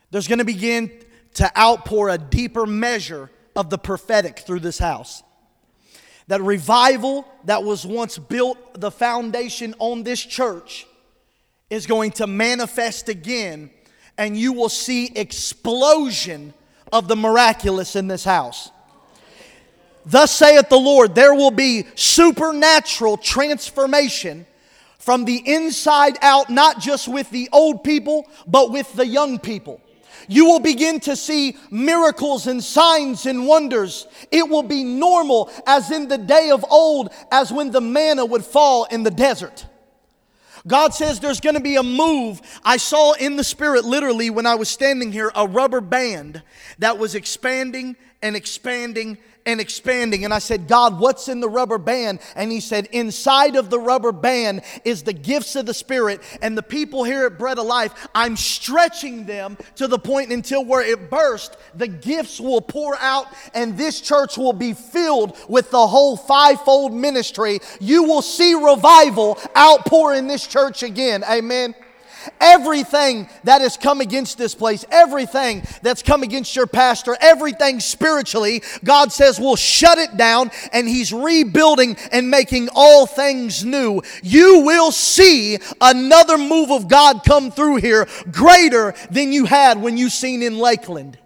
There's going to begin to outpour a deeper measure of the prophetic through this house. That revival that was once built, the foundation on this church, is going to manifest again, and you will see explosion of the miraculous in this house. Thus saith the Lord, there will be supernatural transformation from the inside out, not just with the old people, but with the young people. You will begin to see miracles and signs and wonders. It will be normal as in the day of old, as when the manna would fall in the desert. God says there's going to be a move. I saw in the spirit, literally, when I was standing here, a rubber band that was expanding and expanding and expanding. And I said, God, what's in the rubber band? And He said, inside of the rubber band is the gifts of the Spirit. And the people here at Bread of Life, I'm stretching them to the point until where it bursts, the gifts will pour out and this church will be filled with the whole fivefold ministry. You will see revival outpour in this church again. Amen. Everything that has come against this place, everything that's come against your pastor, everything spiritually, God says we'll shut it down, and He's rebuilding and making all things new. You will see another move of God come through here greater than you had when you seen in Lakeland.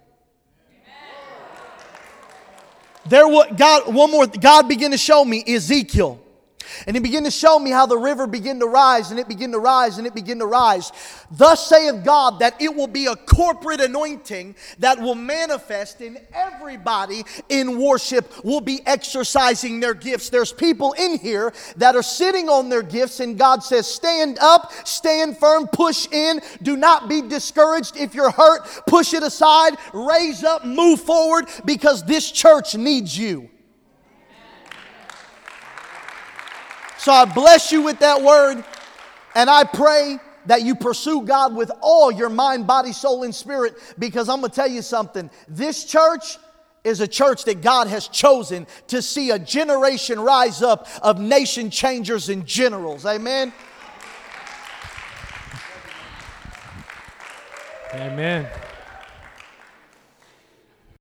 God began to show me Ezekiel. And He began to show me how the river began to rise, and it began to rise, and it began to rise. Thus saith God that it will be a corporate anointing that will manifest in everybody in worship will be exercising their gifts. There's people in here that are sitting on their gifts, and God says, stand up, stand firm, push in. Do not be discouraged. If you're hurt, push it aside, raise up, move forward, because this church needs you. So I bless you with that word, and I pray that you pursue God with all your mind, body, soul, and spirit, because I'm going to tell you something. This church is a church that God has chosen to see a generation rise up of nation changers and generals. Amen. Amen.